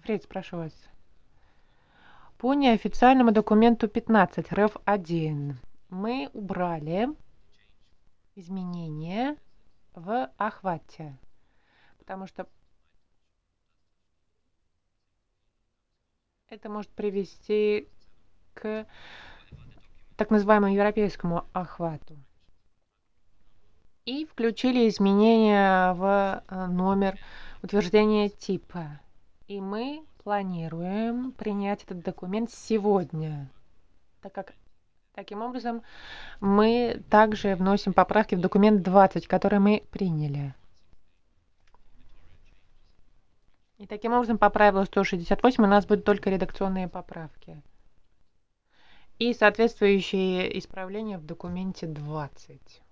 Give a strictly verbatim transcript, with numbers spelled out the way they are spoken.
Фрейд, прошу вас. По неофициальному документу пятнадцать, РЭФ один, мы убрали изменения в охвате, потому что это может привести к так называемому европейскому охвату. И включили изменения в номер утверждения типа. И мы планируем принять этот документ сегодня, так как таким образом мы также вносим поправки в документ двадцать, который мы приняли. И таким образом по правилу сто шестьдесят восемь у нас будут только редакционные поправки и соответствующие исправления в документе двадцать.